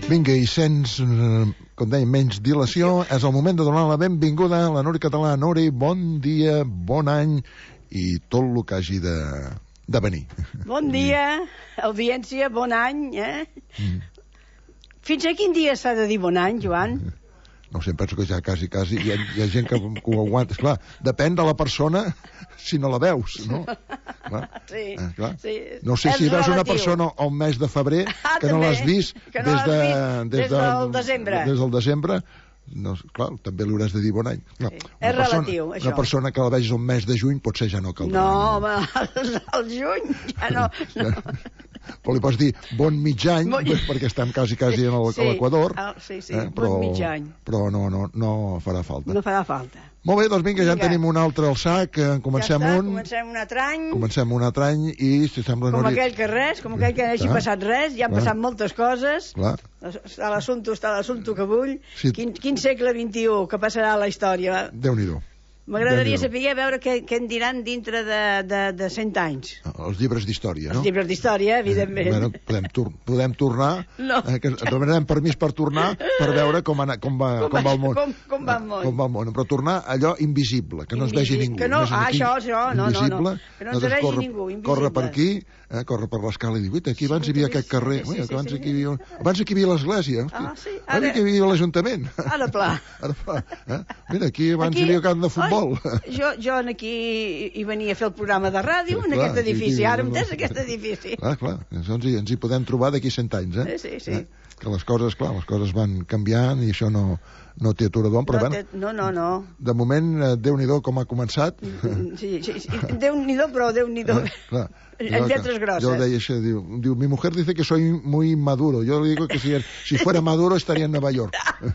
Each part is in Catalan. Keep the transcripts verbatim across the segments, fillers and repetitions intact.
Vinga, i sense, com dèiem, menys dilació, és el moment de donar la benvinguda a la Nuri Català. Nuri, bon dia, bon any i tot el que hagi de, de venir. Bon dia, audiència, bon any, eh? Mm. Fins a quin dia s'ha de dir bon any, Joan? No sé, penso que ja quasi, quasi, hi ha, hi ha gent que, que ho aguanta. Esclar, depèn de la persona si no la veus, no? Clar, sí, eh, clar. sí. No sé és si veus relatiu. una persona al mes de febrer ah, que no l'has vist, que no des, de, vist des, des, de, del desembre. Des del desembre, no, clar, també li hauràs de dir bon any. Clar, sí. És persona, relatiu, això. Una persona que la vegis un mes de juny potser ja no caldrà. No, home, el, el juny ja no... no. Però li pots dir bon mig any, bon... perquè estem quasi, quasi a l'Equador. Sí, sí, eh, però, bon mig any. Però no, no, no farà falta. No farà falta. Molt bé, doncs vinga, ja vinga. en tenim un altre al sac. Comencem ja està, un... comencem un altre any. Comencem un altre any i, si sembla... Com no li... aquell que res, com aquell que no hagi passat res, ja han clar. passat moltes coses. Clar. Està l'assumpte, està l'assumpte que vull. Sí. Quin, quin segle vint-i-u que passarà a la història? Déu-n'hi-do. M'agradaria saber veure què, què en diran dintre de, de, de cent anys. Els llibres d'història, no? Els llibres d'història, evidentment. Eh, bueno, podem, tor podem tornar, no. eh, que demanem permís per tornar, per veure com, ana, com, va, com, com va el món. Com, com va el món. Eh, com va el món. Però tornar allò invisible, que no Invisi... es vegi ningú. Que no, ah, aquí, això, això, no, invisible, no, no. Que no ens vegi corre, ningú, invisible. Corre per aquí, eh, corre per l'escala i diu, aquí abans hi havia aquest carrer, sí, sí, sí, abans, sí, aquí hi havia... abans aquí hi havia l'església, ah, sí. Ara... abans aquí hi havia l'Ajuntament. Ara pla. Ara pla. Eh? Mira, aquí abans aquí... hi havia camp de futbol. Ai, jo, jo aquí hi venia a fer el programa de ràdio en clar, aquest edifici, aquí, ara em tens aquest edifici. Clar, clar, ens hi, ens hi podem trobar d'aquí cent anys, eh? Sí, sí, sí. Eh? Que les coses, clar, les coses van canviant i això no, no té aturador, però no, bueno, té, no, no, no. De moment, Déu-n'hi-do com ha començat. Sí, sí, sí. Déu-n'hi-do, però Déu-n'hi-do. Eh, clar. En lletres grosses. Yo deia això, diu, diu, mi mujer dice que soy muy inmaduro. Yo le digo que si, si fuera maduro estaría en Nueva York.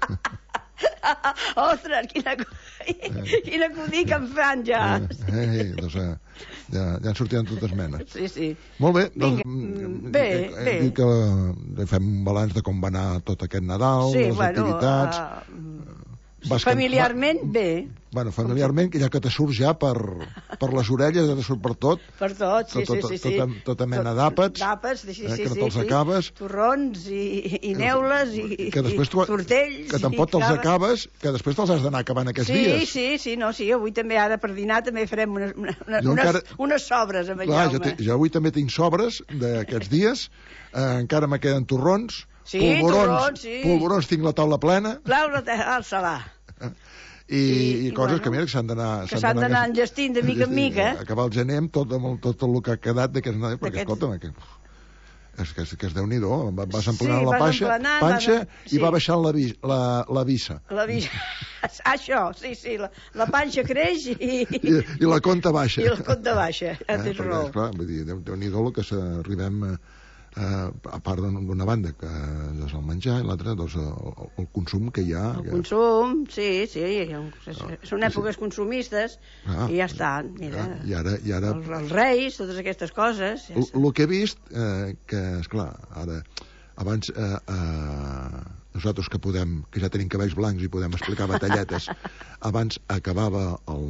Ostres, quina, quina acudit que em fan ja. Eh, eh, doncs, eh, ja, ja en sortiran totes menes. Sí, sí. Molt bé. Vinga, doncs, bé, eh, bé. Dic que fem un balanç de com va anar tot aquest Nadal, sí, les bueno, activitats... Uh, Vas familiarment, va... bé. Bueno, familiarment, que ja que te surts ja per, per les orelles, ja te surt per tot. Per tot, sí, tot, sí, sí. sí. Tota, tota mena d'àpats. D'àpats, sí, sí, eh, sí. Que no sí, te'ls sí. acabes. Torrons i, i neules i, que després tu, i tortells. Que tampoc te'ls acabes, que després te'ls has d'anar acabant aquests sí, dies. Sí, sí, sí, no, sí. Avui també, ara per dinar, també farem unes, una, una, unes, encara... unes sobres amb el Clar, Jaume. Jo, te, jo avui també tinc sobres d'aquests dies. Eh, encara me queden torrons. Sí, polvorons, torrons, sí. Polvorons, tinc la taula plena. Claro, al salar. I, I, i coses bueno, que mira que s'han d'anar que s'han d'anar enllestint de mica en mica. Acabar el gener amb tot, amb tot el que ha quedat d'aquests nadals, perquè escolta'm, que, és que, que és Déu-n'hi-do, vas emplenant sí, la panxa, panxa vas, sí. I va baixant la, vi, la, la vissa. La vissa, això, sí, sí, la, la panxa creix i... I, i la conta baixa. I la conta baixa, ja eh, tens raó. Clar, vull dir, Déu-n'hi-do el que s'arribem... Uh, a part d'una banda que és el menjar i l'altra doncs, el, el consum que hi ha el que... consum, sí, sí són èpoques sí. consumistes ah, i ja està, mira ah, i ara, i ara... Els, els reis, totes aquestes coses ja el que he vist eh, que esclar, ara abans eh, eh, nosaltres que podem, que ja tenim cabells blancs i podem explicar batalletes, abans acabava el,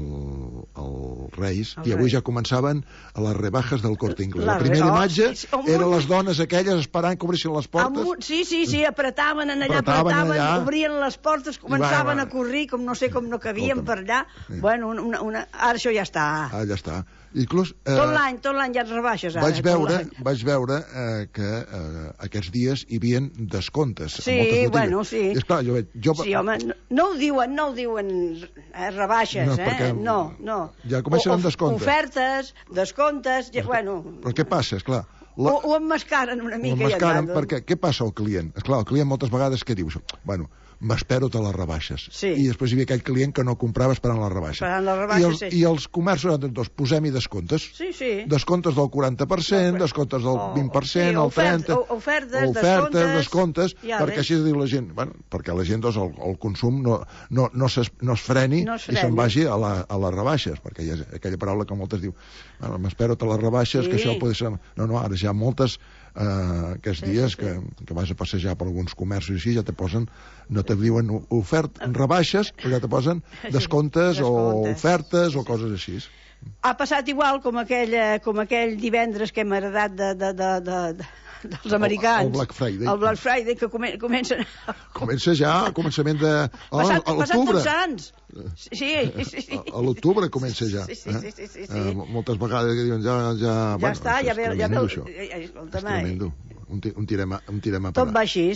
el Reis el i avui Reis. Ja començaven a les rebajes del Corte Inglés. La, la primera oh, imatge sí, sí, eren les dones aquelles esperant que obrissin les portes. Un, sí, sí, sí, apretaven en allà, apretaven, apretaven allà. Obrien les portes, començaven va, va. a corrir com no sé com no cabien per allà. Sí. Bueno, una, una... ara això ja està. Ah, ja està. Inclús, eh, tot l'any, tot l'any ja et rebaixes ara. Vaig veure, vaig veure eh, que eh, aquests dies hi havia descomptes. Sí, bueno, sí. I esclar, jo, jo... Sí, home, no, no ho diuen, no ho diuen eh, rebaixes, no, eh? No, no. Ja comencen amb descomptes. Ofertes, descomptes, ja, bueno... Però què passa, esclar? La... O, ho emmascaren una mica. Ho emmascaren, perquè què passa al client? Esclar, el client moltes vegades què diu? Bueno, m'espero te les rebaixes. Sí. I després hi havia aquell client que no comprava esperant les rebaixes. Esperant les rebaixes, I els, sí. I els comerços, doncs, posem-hi descomptes. Sí, sí. Descomptes del quaranta per cent, no, descomptes del oh, vint per cent, sí, el trenta per cent... Ofertes, ofertes, descomptes, ja perquè així diu la gent... Bueno, perquè la gent, doncs, el, el consum no, no, no, es, no es freni no es i se'n vagi a, la, a les rebaixes, perquè hi ha aquella paraula que moltes diu bueno, m'espero te les rebaixes, sí. Que això pot ser... No, no, ara ja moltes... Uh, aquests sí, dies sí, sí. Que, que vas a passejar per alguns comerços i així ja te posen, no te diuen ofert, rebaixes, però ja te posen descomptes, sí, o ofertes o coses així. Ha passat igual com aquell, com aquell divendres que hem heredat de, de, de, de, dels americans. El Black Friday. El Black Friday, que comença... Comença ja a començament de... Passat tots Sants. Sí, sí, sí. A l'octubre comença ja. Sí, sí, sí, sí. Moltes vegades que diuen ja... Ja, ja està, ja ve... Ja ve això. És tremendo. Un tirem a parar. Tot va així.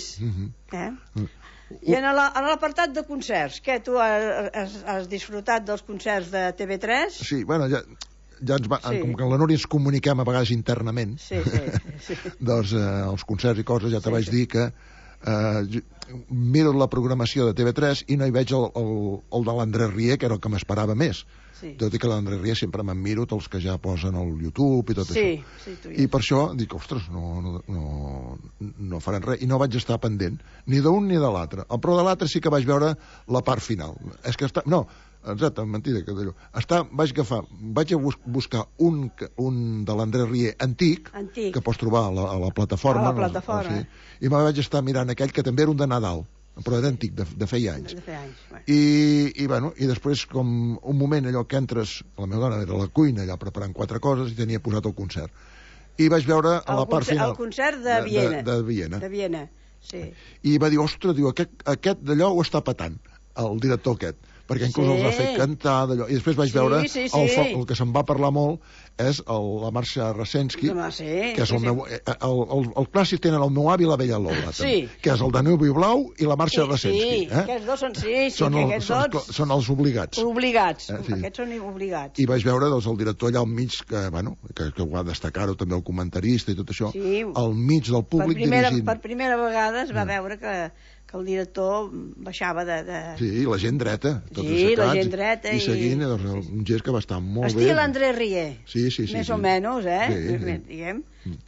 I en l'apartat de concerts, què, tu has disfrutat dels concerts de T V tres? Sí, bueno, ja... ja ens va, sí. Com que la Núria ens comuniquem a vegades internament, sí, sí, sí. doncs eh, els concerts i coses, ja te sí, vaig sí. dir que eh, miro la programació de T V tres i no hi veig el, el, el de l'Andrés Rié, que era el que m'esperava més. Sí. Tot i que l'Andrés Rié sempre me'n miro els que ja posen al YouTube i tot sí, això. Sí, tu I per això dic, ostres, no, no, no, no faran res. I no vaig estar pendent ni d'un ni de l'altre. Però de l'altre sí que vaig veure la part final. És que està... No, exacte, mentida, que d'allò. Està, vaig agafar, vaig a bus buscar un, un de l'Andrés Rié antic, antic, que pots trobar a la, a la plataforma. A la plataforma. No, sí, i me vaig estar mirant aquell que també era un de Nadal, però era antic, de, de feia anys. De feia anys, bueno. I, i, bueno, i després, com un moment, allò que entres, la meva dona era a la cuina, allà preparant quatre coses, i tenia posat el concert. I vaig veure a el la part concert, final... El concert de Viena. De, de, de Viena. De Viena, sí. I va dir, ostres, diu, aquest, aquest d'allò ho està patant, el director aquest, perquè inclús sí. els ha fet cantar d'allò. I després vaig sí, veure sí, sí. El, el que se'n va parlar molt és el, la Marxa Rasensky, sí, que és el sí, meu... El, el, el clàssic tenen el meu avi i la vella Lola, sí. que és el Danubi Blau i la Marxa sí, Rasensky. Sí, eh? Aquests dos són, sí, sí, són, el, aquests són, dos... són els obligats. Obligats, eh, sí. Aquests són obligats. I vaig veure doncs, el director allà al mig, que, bueno, que, que ho va destacar-ho també el comentarista i tot això, sí. al mig del públic per primera, dirigint. Per primera vegada es va mm. veure que... que el director baixava de... de... Sí, la gent dreta. Tots sí, assecats, la gent dreta. I, i seguint, i... doncs, un gest que va estar molt Estil bé. Estil Andrés Rié. Sí, sí, sí. Més sí. o menys, eh? Sí, sí. Diguem.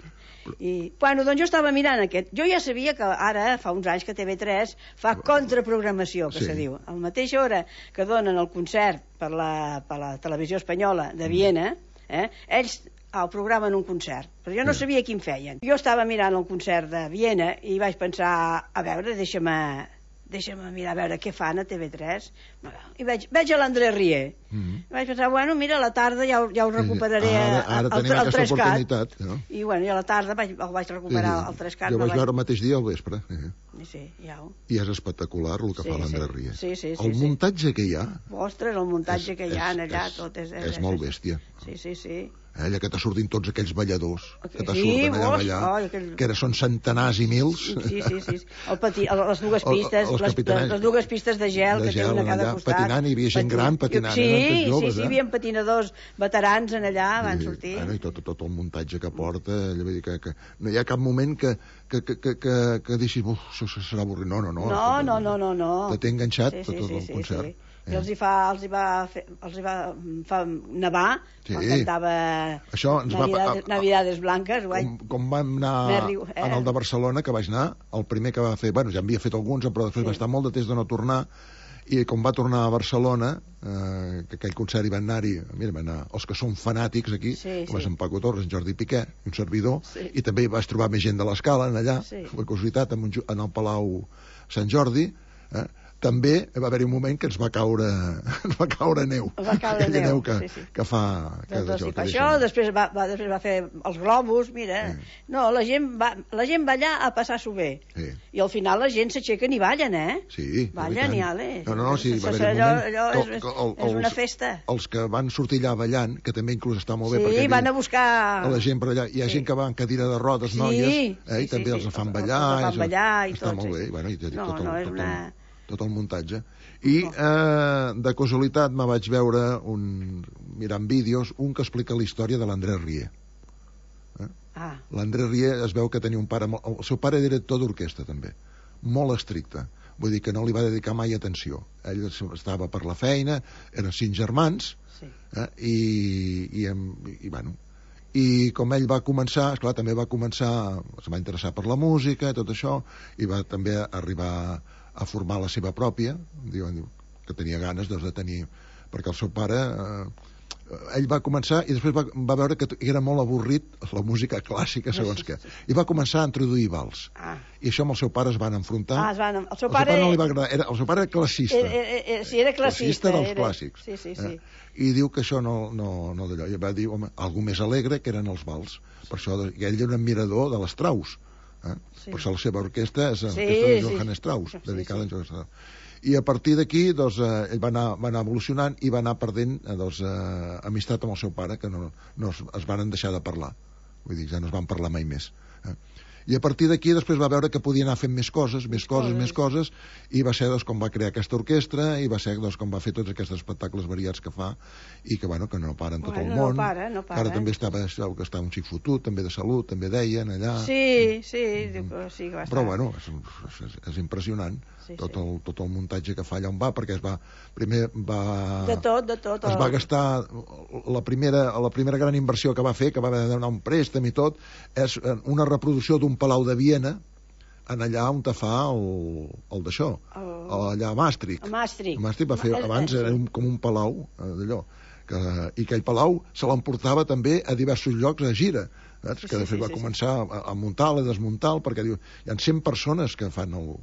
I, bueno, doncs jo estava mirant aquest. Jo ja sabia que ara, fa uns anys, que T V tres fa contraprogramació, que sí. se diu. A la mateixa hora que donen el concert per la, per la televisió espanyola de Viena, eh, ells el programen un concert, però jo no sí. sabia quin feien. Jo estava mirant el concert de Viena i vaig pensar, a veure, deixa'm, deixa'm mirar a veure què fan a T V tres. I veig, veig a l'Andrés Rié. Mm -hmm. I vaig pensar, bueno, mira, a la tarda ja, ja ho recuperaré ara, ara el, el, el tres-cat. No? I bueno, i a la tarda vaig, el vaig recuperar sí, el tres-cat. Jo vaig vaig... veure el mateix dia al vespre. Sí, sí, ja ho... I és espectacular el que sí, fa l'Andrés sí. Rié. Sí, sí, sí, el sí. muntatge que hi ha... Ostres, el muntatge és, que hi ha és, allà, és, tot és... És, és molt bèstia. Sí, sí, sí. Eh, allà que te surtin tots aquells balladors que te sí, surten allà vos, ballar, oh, aquell... que ara són centenars i mils. Sí, sí, sí. El pati... les dues pistes, el, les, les, les dues pistes de gel, de que gel té una a cada allà, costat. Patinant, hi havia gent Patin... gran patinant. Sí, eren joves, sí, sí, eh? hi havia patinadors veterans en allà, van I, sortir. Bueno, I tot, tot el muntatge que porta, allò, vull dir que, que no hi ha cap moment que, que, que, que, que, que deixis, uf, això serà avorrit. No, no, no. No, no, no, no, no. Te té enganxat sí, sí, tot, tot sí, el sí, concert. Sí. I els hi, fa, els hi va fer, els hi va fa nevar, sí. quan cantava Això ens Navidades, va, Navidades Blanques. Com, com vam anar Merri, eh? en el de Barcelona, que vaig anar, el primer que va fer, bueno, ja en havia fet alguns, però després sí. va estar molt de temps de no tornar, i com va tornar a Barcelona, eh, que aquell concert hi van anar-hi, mira, van anar els que són fanàtics aquí, sí, com sí. en Paco Torres, en Jordi Piqué, un servidor, sí. i també vas trobar més gent de l'Escala, en allà, sí. la curiositat, en, un, en el Palau Sant Jordi, eh, també va haver un moment que ens va caure ens va caure neu, va caure neu, neu que, sí, sí. que fa que doncs, això, sí, que això després, va, va, després va fer els globus, mira sí. no, la gent va, la gent va allà a passar-s'ho bé sí. i al final la gent s'aixequen i ballen, eh? Sí, ballen i ale no, no, no, sí, va haver un allò, moment allò és, que, el, és una festa els que van sortir allà ballant, que també inclús està molt bé sí, perquè van a buscar a la gent per allà, hi ha sí. gent que va en cadira de rodes, sí, noies, sí, eh, i sí, també sí, els sí, fan els, ballar, els fan ballar i està tot, molt sí. bé, bueno, i no, tot, el, no, tot, una... el, tot el muntatge. I eh, de casualitat me vaig veure un, mirant vídeos, un que explica la història de l'Andrés Rié. Eh? Ah. L'Andrés Rié es veu que tenia un pare, el seu pare era director d'orquestra també, molt estricte, vull dir que no li va dedicar mai atenció. Ell estava per la feina, eren cinc germans, sí. eh? I, i, i, i bueno, i com ell va començar, esclar, també va començar, es va interessar per la música, tot això, i va també arribar a formar la seva pròpia, diuen que tenia ganes doncs, de tenir, perquè el seu pare eh, ell va començar i després va, va veure que era molt avorrit la música clàssica segons què, i va començar a introduir vals, ah. i això amb el seu pare es van enfrontar. Ah, es van... El seu el pare, seu pare no li va agradar, era, el seu pare era classista, era, era, era, sí, era classista, classista dels era... clàssics, sí, sí, sí. eh? I diu que això no, no, no d'allò, i va dir, home, algú més alegre que eren els vals, per això ell era un admirador de l'Strauss, Eh? Sí. Per això la seva orquestra és sí, l'orquestra de Johann sí. Strauss, dedicada sí, sí. a Johann Strauss. I a partir d'aquí doncs, eh, ell va anar, va anar evolucionant i va anar perdent eh, doncs, eh, amistat amb el seu pare, que no, no es, es van deixar de parlar. Vull dir, ja no es van parlar mai més. Eh? I a partir d'aquí després va veure que podia anar fent més coses, més coses, més coses, i va ser doncs, com va crear aquesta orquestra, i va ser doncs, com va fer tots aquests espectacles variats que fa, i que, bueno, que no para en tot bueno, el món. No para, no para. Ara també estava, que estava un xic fotut, també de salut, també deien allà. Sí, sí, diu que sí que va estar. Però, bueno, és, és, és impressionant. Sí, tot, sí. El, tot el muntatge que fa allà on va, perquè es va, primer va... De tot, de tot. Es va gastar, la primera, la primera gran inversió que va fer, que va haver de donar un préstec i tot, és una reproducció d'un palau de Viena, en allà on te fa el, el d'això, el... allà a Maastricht. A Maastricht. A Maastricht va fer, abans era un, com un palau, d'allò, que, i aquell palau se l'emportava també a diversos llocs a gira, saps? Sí, que de fet sí, va sí, començar sí. a, a muntar-la, a desmuntar-la, perquè diu, hi ha cent persones que fan el...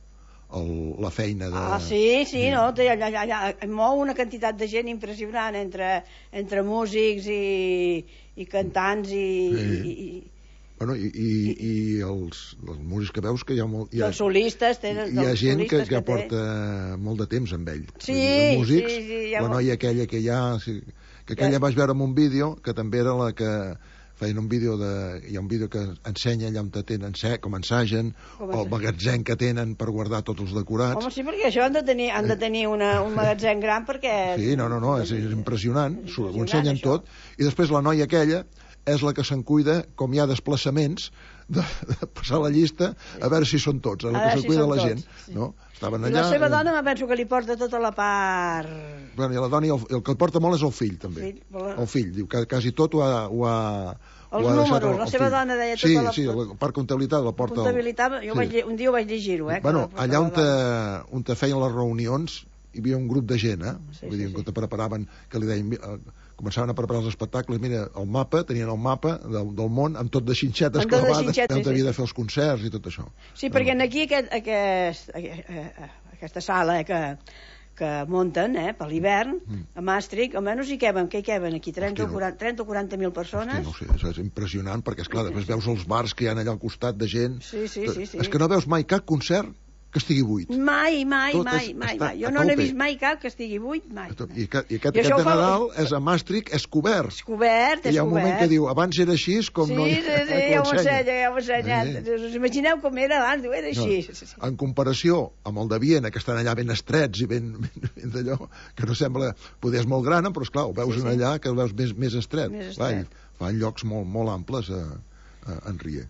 El, la feina de... Ah, sí, sí, no, allà, allà, allà mou una quantitat de gent impressionant entre, entre músics i, i cantants i... Sí. i, i bueno, i, i, i els, els músics que veus que hi ha molt... Hi ha, els solistes tenen... Hi ha gent que, que, que porta molt de temps amb ell. Sí, músics, sí, sí. La noia aquella que hi ha... Que aquella ja vaig veure en un vídeo, que també era la que... feien un vídeo de... Hi ha un vídeo que ensenya allà on tenen, com ensagen, com o el magatzem que tenen per guardar tots els decorats. Home, sí, perquè això han de tenir, han de tenir una, un magatzem gran perquè... Sí, no, no, no, és, és impressionant, és impressionant ho ensenyen això. Tot, i després la noia aquella és la que se'n cuida, com hi ha desplaçaments, de, de passar la llista, a veure si són tots, a la que se'n cuida la gent. Sí. No? Estaven allà... I la seva dona, me penso que li porta tota la part... Bueno, i la dona, el, el que el porta molt és el fill, també. El fill, el fill diu que quasi tot ho ha... Ho ha els números, el, la seva fill. Dona deia tota sí, la... Sí, sí, la part comptabilitat la porta... Comptabilitat, jo sí. vaig, un dia ho vaig llegir-ho, eh? Bueno, allà on te, on te feien les reunions hi havia un grup de gent, eh? Sí, Vull dir, sí, que sí. te preparaven, que li deien... Començaven a preparar els espectacles, mira, el mapa, tenien el mapa del, del món amb tot de xinxetes clavades, on sí, havia sí. de fer els concerts i tot això. Sí, perquè aquí aquest, aquest, aquesta sala eh, que, que munten eh, per l'hivern, mm. a Maastricht, almenys hi queben, què hi queben aquí? trenta o quaranta mil persones? Hosti, no sé, això és impressionant, perquè, esclar, després veus els bars que hi ha allà al costat de gent. Sí, sí, sí, sí. És que no veus mai cap concert que estigui buit. Mai, mai, tot mai, mai, mai. Jo no n'he vist mai cap que estigui buit, mai. I, que, i aquest, I aquest de Nadal fa... és a Maastricht, és cobert. És cobert, és cobert. I hi ha un moment que diu, abans era així, com sí, no... Sí, sí, sí, ja ho ensenya, ja ho ensenya. Sí. Us imagineu com era abans, diu, era així. No, sí, sí. En comparació amb el de Viena, que estan allà ben estrets i ben, ben, ben d'allò, que no sembla... Poder és molt gran, però esclar, ho veus sí, sí. allà que el veus més, més estret. Més estret. Va, fan llocs molt, molt amples a, a, en Rier.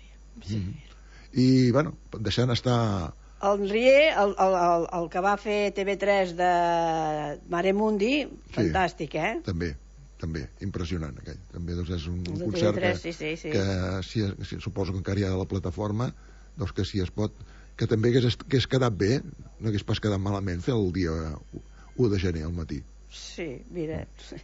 Sí. Mm. I, bueno, deixant estar... El Rier, el, el, el, el que va fer T V tres de Mare Mundi, sí, fantàstic, eh? També, també, impressionant aquell. També doncs, és un, un el concert T V tres, que, sí, sí, sí. que si, si, suposo que encara hi ha a la plataforma, doncs que si es pot, que també hagués, hagués quedat bé, no hagués pas quedat malament fer el dia u de gener al matí. Sí, mira.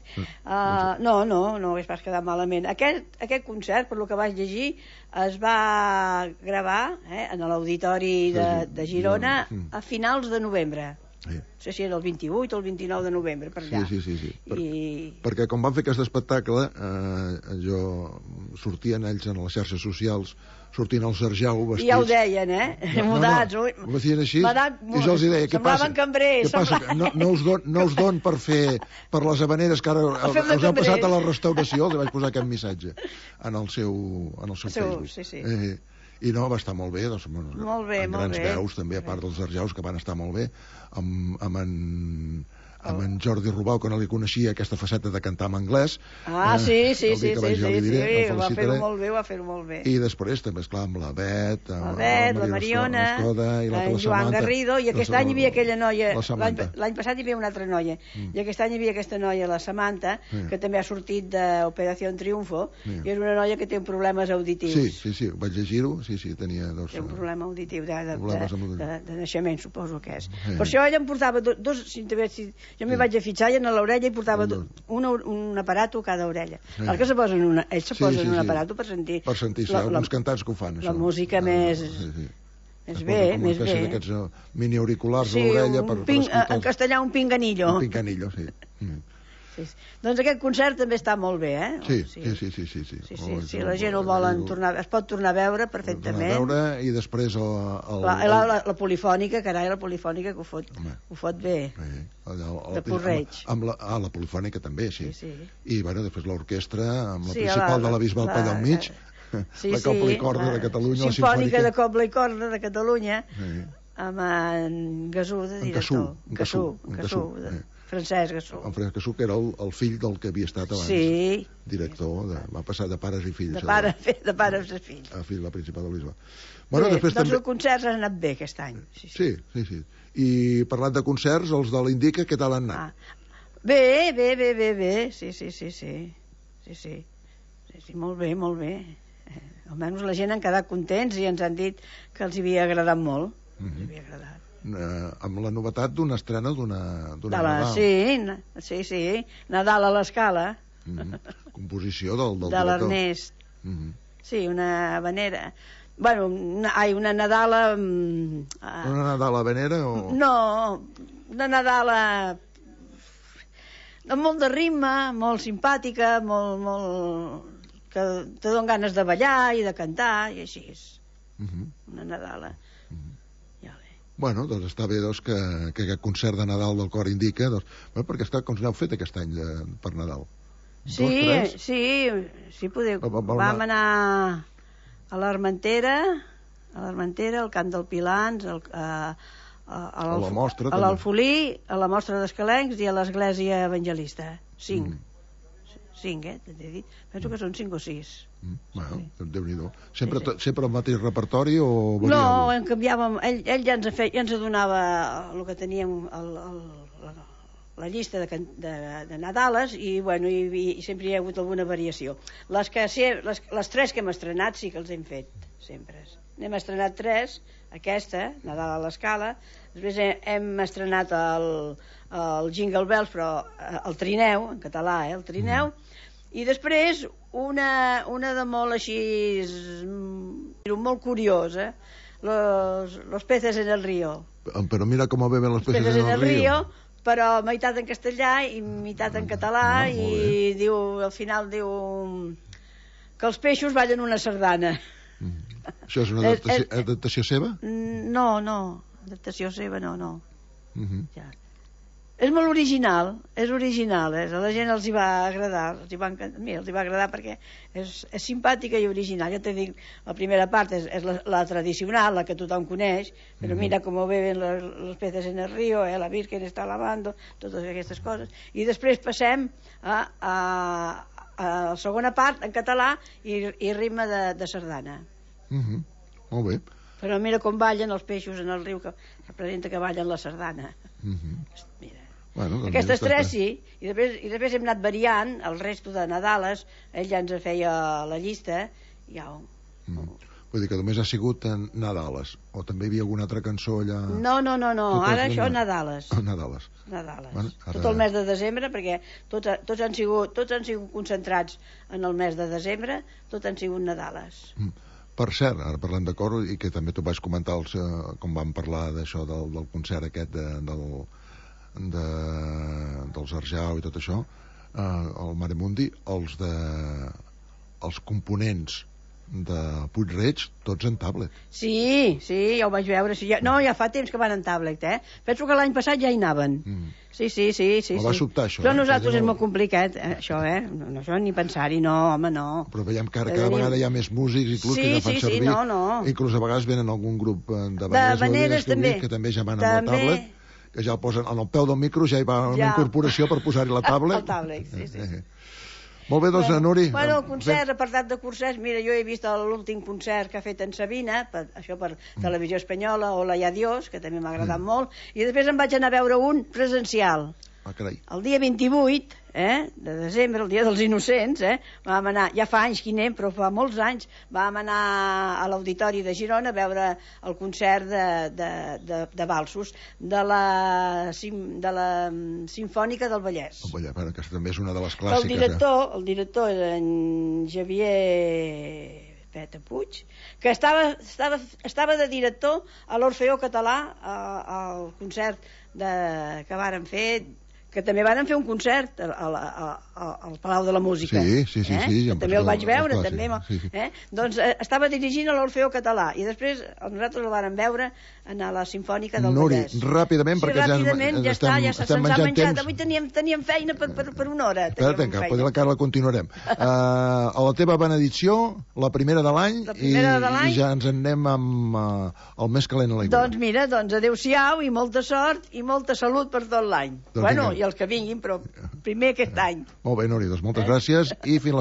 Uh, no, no, no hagués pas quedat malament. Aquest, aquest concert, per lo que vaig llegir, es va gravar eh, en l'auditori de, de Girona a finals de novembre. Sí. No sé si era el vint-i-vuit o el vint-i-nou de novembre, per allà. Sí, sí, sí. sí. Per, I... Perquè quan van fer aquest espectacle, eh, jo sortien ells en les xarxes socials, sortint els Arjau vestits... I ja ho deien, eh? No, mudats. No, no. Ho feien així, Madat, i jo els hi deia, què passa? Cambrers, què passa? No, no, us don, no us don per fer per les habaneres que ara us heu passat a la restauració, els vaig posar aquest missatge en el seu, en el seu, seu Facebook. Sí, sí. Eh, I no, va estar molt bé, doncs, bueno, molt bé, amb molt grans bé. veus, també, a part dels Arjaus, que van estar molt bé, amb, amb en... amb en Jordi Rubau, que no li coneixia aquesta faceta de cantar en anglès. Ah, sí, sí, sí, sí, sí, diré, sí, va fer-ho molt bé, va fer-ho molt bé. I després també, esclar, amb la Bet, amb la Bet, la Mariona, en Joan Garrido, i aquest any hi havia aquella noia, l'any passat hi havia una altra noia, i aquest any hi havia aquesta noia, la Samantha, que també ha sortit d'Operació Triunfo, i és una noia que té problemes auditius. Sí, sí, sí, vaig llegir-ho, sí, sí, tenia dos... Té un problema auditiu de naixement, suposo que és. Per això ella em portava dos... Jo m'hi vaig a fitxar i a l'orella hi portava un, un aparato a cada orella. Sí. El que se posen una, ells se posen sí, sí, un aparato per sentir... Per sentir, sí, la, alguns cantants que ho fan, la això. La música ah, més... Sí, sí. Més bé, més bé. Com d'aquests uh, mini auriculars sí, a l'orella per, ping, per escoltar... en castellà un pinganillo. Un pinganillo, sí. Mm. Sí, sí. Doncs aquest concert també està molt bé, eh? Sí, sí, sí, sí, sí, sí. Sí, sí, sí, la gent ho volen tornar, es pot tornar a veure perfectament. Tornar a veure i després el... el, la, la, la, la polifònica, carai, la polifònica que ho fot, home, ho fot bé. Sí, el, el, el, de Porreig. Amb, amb la, ah, la polifònica també, sí. Sí, sí. I, bueno, després l'orquestra, amb la Sí, principal la- de la Bisbal la- Pallà al mig, Sí, la Cobla i Corda la de Catalunya, la Simfònica Simfònica... de Cobla i Corda de Catalunya, Sí. amb en Gasú de En director. Cassú, en Gasú, Cassú, en Gasú, Cassú, de- eh. Francesc Gasú. En Francesc Cassú, que era el, el fill del que havia estat abans. Sí. Director, de, va passar de pares i fills. De pare, de pares a fills. A fill, la principal del Bisbal. Bueno, Bé, després doncs també... el concert ha anat bé aquest any. Sí, sí. Sí, sí, sí. I parlant de concerts, els de l'Indica, què tal han anat? Ah. Bé, bé, bé, bé, bé. Sí, sí, sí, sí. Sí, sí. Sí, sí, molt bé, molt bé. Eh, almenys la gent han quedat contents i ens han dit que els havia agradat molt. Mhm. Els havia agradat. Eh, amb la novetat d'una estrena d'una d'una De la, Nadal. sí, na- sí, sí. Nadal a l'Escala, Mhm. Composició del, del de director. l'Ernest. Mhm. Sí, una vanera. Bueno, una, ai, una Nadala... mm, ah, Una Nadal a Venera o... No, una Nadala amb molt de ritme, molt simpàtica, molt, molt... que te donen ganes de ballar i de cantar, i així és. Mhm. Una Nadala. Ja bé. Bueno, doncs està bé doncs, que, que aquest concert de Nadal del Cor Indica, doncs, bueno, perquè esclar, com n'heu fet aquest any de, per Nadal? Sí, Dos, tres? sí, sí, podeu. Va- va- va- Vam anar a l'Armentera, a l'Armentera, al Camp del Pilans, al, a, a, a, A la mostra, a també. l'Alfolí, a la Mostra d'Escalencs i a l'Església Evangelista. Cinc. Mm. Cinc, eh, t'he dit. Penso que són cinc o sis. Mm. Bueno, Déu-n'hi-do. Sempre, Sí, sí. to- sempre el mateix repertori o No, variava? en canviàvem, ell, ell ja ens, fe, ja ens donava el que teníem, el, el, la, la llista de, can- de, de Nadales i, bueno, i, i sempre hi ha hagut alguna variació. Les, que, sí, les, les tres que hem estrenat sí que els hem fet, sempre. N'hem estrenat tres, aquesta, Nadal a l'Escala, després he, hem estrenat el, el Jingle Bells, però eh, el Trineu, en català, eh, el Trineu, i després una, una de molt així, mm, molt curiosa, los, los peces en el río. Però mira com beben les Los peces peces en el río. però meitat en castellà i meitat en català, Ah, molt i diu, al final diu que els peixos ballen una sardana. Mm. Això és una És- adaptació, és- adaptació seva? No, no, adaptació seva no, no. Mhm. Ja. És molt original, és original, eh? A la gent els hi va agradar, els hi va encantar, mira, els hi va agradar perquè és, és simpàtica i original. Ja t'he dit, la primera part és, és la, la tradicional, la que tothom coneix, però Mhm. mira com beben los, los peces en el río, eh? La Virgen està lavando, totes aquestes coses. I després passem a, a, a la segona part, en català, i, i ritme de, de sardana. Mhm. Molt bé. Però mira com ballen els peixos en el riu, que representa que ballen la sardana. Mhm. Mira. Bueno, doncs Aquestes ja està. tres sí, i després, i després hem anat variant el resto de Nadales, ell ja ens feia la llista, i ja... Mm. Vull dir que només ha sigut en Nadales, o també hi havia alguna altra cançó allà... No, no, no, no. Totes Ara de això Nadal. Nadales. Ah, Nadales. Nadales. Bueno, ara- Tot el mes de desembre, perquè tots, tots, han sigut, tots han sigut concentrats en el mes de desembre, tot han sigut Nadales. Mm. Per cert, ara parlem de cor, i que també tu vas comentar els, eh, com vam parlar d'això del, del concert aquest de, del, de, dels Arjau i tot això, eh, el Maremundi, els de els components de Puig-reig, tots en tablet. Sí, sí, ja ho vaig veure. Sí, ja, no, ja fa temps que van en tablet, eh? Penso que l'any passat ja hi anaven. Mm. Sí, sí, sí. sí, Me sí. va sobtar, això, Però eh? nosaltres Que és no- molt complicat, eh? Això, eh? No, no, això ni pensar-hi, no, home, no. Però veiem que ara Tenim- cada vegada hi ha més músics, inclús, Sí, que ja fan sí, sí, servir. no, no. Inclús a vegades venen algun grup eh, de De veneres, veneres, també. que també ja van amb També. el tablet, que ja el posen en el peu del micro, ja hi va una Ja. incorporació per posar-hi la tablet. El tablet, sí, sí. Eh, eh. Molt bé, doncs, Bueno, Nuri. Bueno, el eh, concert, apartat de concerts, mira, jo he vist l'últim concert que ha fet en Sabina, per, això per Televisió Espanyola, Hola i Adiós, que també m'ha agradat Mm. molt, i després em vaig anar a veure un presencial. Ah, carai. El dia vint-i-vuit eh, de desembre, el dia dels innocents, eh, vam anar, ja fa anys que hi anem, però fa molts anys, vam anar a l'Auditori de Girona a veure el concert de, de, de, de Balsos, de la, sim, de la mm, Simfònica del Vallès. Oh, bueno, bueno, aquesta també és una de les El clàssiques. director, el director és en Javier Peta Puig, que estava, estava, estava de director a l'Orfeó Català, a- al concert de, que varen fer, que també van fer un concert a, a, a, a, al Palau de la Música. Sí, sí, sí. eh? sí que també el vaig veure, clar, també. Sí, sí. Eh? Doncs eh, estava dirigint a l'Orfeó Català i després nosaltres el vàrem veure a la Simfònica del Nuri, Vallès. ràpidament, sí, perquè ràpidament, ja, ja està, ja estem, se'ns ha menjant menjat. temps. Avui teníem, teníem feina per, per, per una hora. Espera't, que potser la Carla continuarem. Uh, a la teva benedicció, la primera de l'any, i, i ja ens en anem amb uh, el més calent a l'aigua. Doncs mira, doncs adeu-siau i molta sort i molta salut per tot l'any. Doncs bueno, vinga. i els que vinguin, però primer aquest any. Molt bé, Nuri, doncs moltes eh? gràcies i fins la